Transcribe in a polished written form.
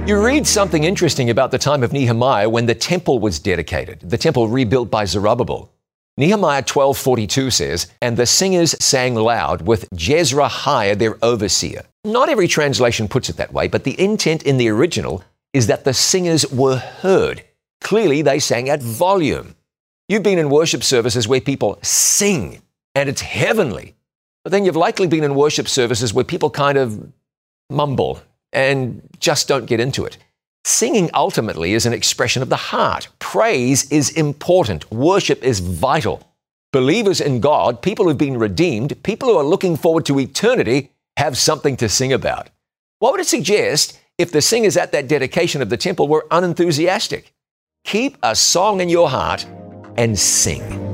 You read something interesting about the time of Nehemiah when the temple was dedicated, the temple rebuilt by Zerubbabel. Nehemiah 12:42 says, "And the singers sang loud with Jezrahiah their overseer." Not every translation puts it that way, but the intent in the original is that the singers were heard. Clearly, they sang at volume. You've been in worship services where people sing, and it's heavenly. But then you've likely been in worship services where people kind of mumble and just don't get into it. Singing ultimately is an expression of the heart. Praise is important. Worship is vital. Believers in God, people who've been redeemed, people who are looking forward to eternity, have something to sing about. What would it suggest if the singers at that dedication of the temple were unenthusiastic? Keep a song in your heart and sing.